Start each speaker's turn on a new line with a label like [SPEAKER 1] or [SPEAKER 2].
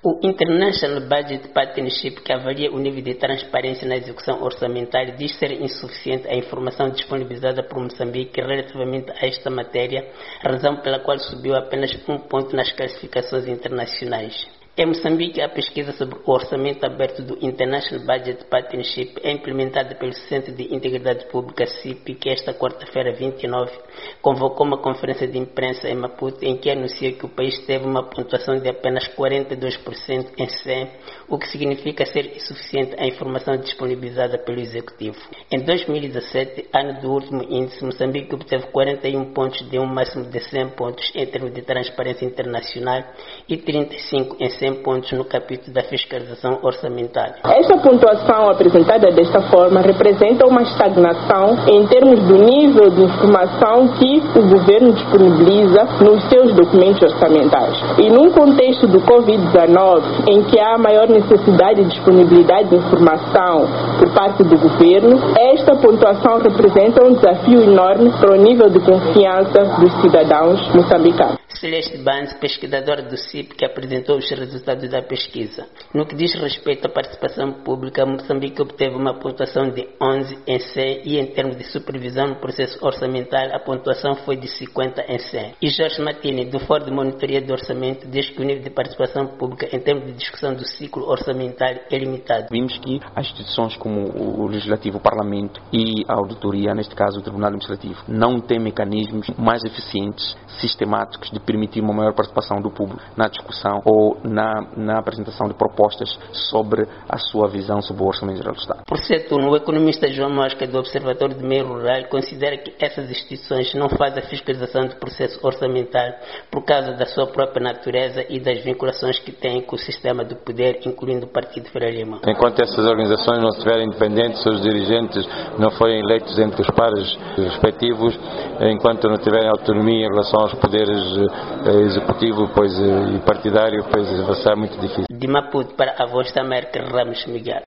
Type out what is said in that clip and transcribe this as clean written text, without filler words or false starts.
[SPEAKER 1] O International Budget Partnership, que avalia o nível de transparência na execução orçamentária, diz ser insuficiente a informação disponibilizada por Moçambique relativamente a esta matéria, razão pela qual subiu apenas um ponto nas classificações internacionais. Em Moçambique, a pesquisa sobre o orçamento aberto do International Budget Partnership é implementada pelo Centro de Integridade Pública, CIP, que esta quarta-feira, 29, convocou uma conferência de imprensa em Maputo em que anuncia que o país teve uma pontuação de apenas 42% em 100, o que significa ser insuficiente a informação disponibilizada pelo Executivo. Em 2017, ano do último índice, Moçambique obteve 41 pontos de um máximo de 100 pontos em termos de transparência internacional e 35 em 100 pontos no capítulo da fiscalização orçamentária.
[SPEAKER 2] Esta pontuação apresentada desta forma representa uma estagnação em termos do nível de informação que o governo disponibiliza nos seus documentos orçamentais. E num contexto do Covid-19, em que há maior necessidade de disponibilidade de informação por parte do governo, esta pontuação representa um desafio enorme para o nível de confiança dos cidadãos moçambicanos.
[SPEAKER 1] Celeste Banz, pesquisadora do CIP, que apresentou os resultados da pesquisa. No que diz respeito à participação pública, Moçambique obteve uma pontuação de 11 em 100 e em termos de supervisão no processo orçamentário a pontuação foi de 50 em 100. E Jorge Martini, do Fórum de Monitoria do Orçamento, diz que o nível de participação pública em termos de discussão do ciclo orçamentário é limitado.
[SPEAKER 3] Vimos que as instituições como o Legislativo, o Parlamento e a Auditoria, neste caso o Tribunal Administrativo, não têm mecanismos mais eficientes, sistemáticos, de permitir uma maior participação do público na discussão ou na apresentação de propostas sobre a sua visão sobre o Orçamento Geral do Estado.
[SPEAKER 1] Por certo, o economista João Mosca, do Observatório do Meio Rural, considera que essas instituições não fazem a fiscalização do processo orçamentário por causa da sua própria natureza e das vinculações que têm com o sistema do poder, incluindo o Partido Frelimo Lima.
[SPEAKER 4] Enquanto essas organizações não estiverem independentes, seus dirigentes não forem eleitos entre os pares respectivos, enquanto não tiverem autonomia em relação aos poderes executivo e partidário, vai ser muito difícil.
[SPEAKER 1] De Maputo para a Voz da América, Ramos Miguel.